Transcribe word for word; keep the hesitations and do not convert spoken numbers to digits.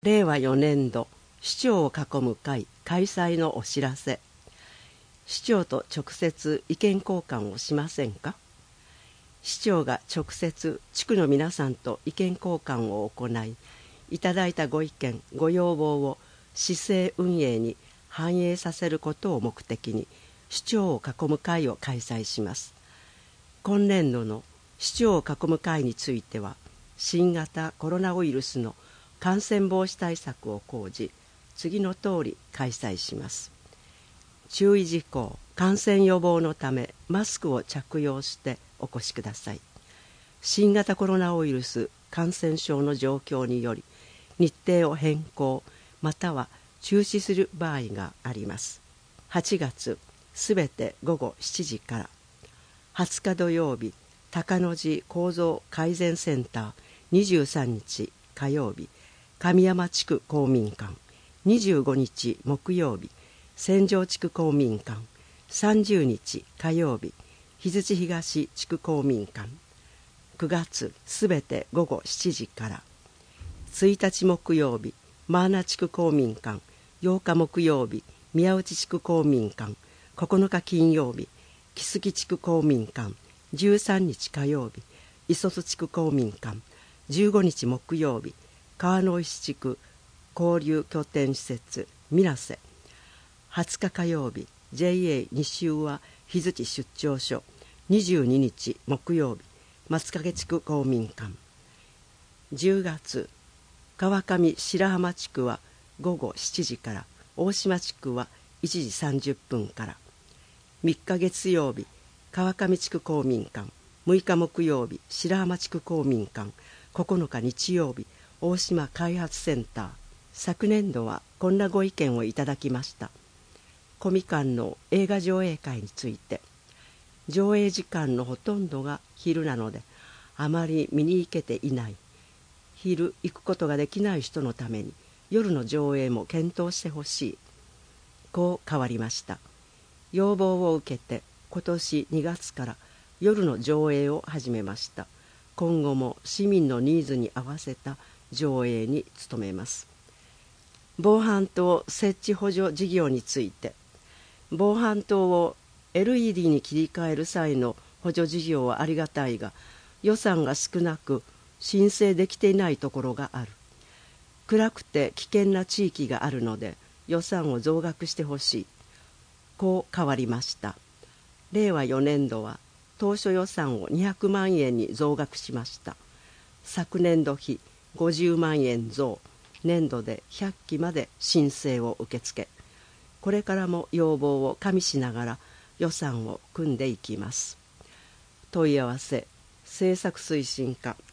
れいわよねんど市長を囲む会開催のお知らせ。市長と直接意見交換をしませんか？市長が直接地区の皆さんと意見交換を行い、いただいたご意見ご要望を市政運営に反映させることを目的に市長を囲む会を開催します。今年度の市長を囲む会については、新型コロナウイルスの感染防止対策を講じ、次の通り開催します。注意事項、感染予防のためマスクを着用してお越しください。新型コロナウイルス感染症の状況により日程を変更または中止する場合があります。はちがつすべてごごしちじから、はつか土曜日高野寺構造改善センター、にじゅうさんにち火曜日神山地区公民館、にじゅうごにち木曜日千条地区公民館、さんじゅうにち火曜日日槌東地区公民館。くがつすべてごごしちじから、ついたち木曜日マーナ地区公民館、ようか木曜日宮内地区公民館、ここのか金曜日木杉地区公民館、じゅうさんにち火曜日磯津地区公民館、じゅうごにち木曜日川の石地区交流拠点施設みなせ、はつか火曜日 ジェイエー 西宇和日槌出張所、にじゅうににち木曜日松影地区公民館。じゅうがつ川上白浜地区はごごしちじから、大島地区はいちじさんじゅっぷんから。みっか月曜日川上地区公民館、むいか木曜日白浜地区公民館、ここのか日曜日大島開発センター。昨年度はこんなご意見をいただきました。コミカンの映画上映会について、上映時間のほとんどが昼なのであまり見に行けていない、昼行くことができない人のために夜の上映も検討してほしい、こう変わりました。要望を受けて今年にがつから夜の上映を始めました。今後も市民のニーズに合わせた上映に努めます。防犯灯設置補助事業について、防犯灯を エルイーディー に切り替える際の補助事業はありがたいが、予算が少なく申請できていないところがある。暗くて危険な地域があるので予算を増額してほしい、こう変わりました。れいわよねんどは当初予算をにひゃくまんえんに増額しました。昨年度比ごじゅうまんえん増、年度でひゃっきまで申請を受け付け、これからも要望を加味しながら予算を組んでいきます。問い合わせ政策推進課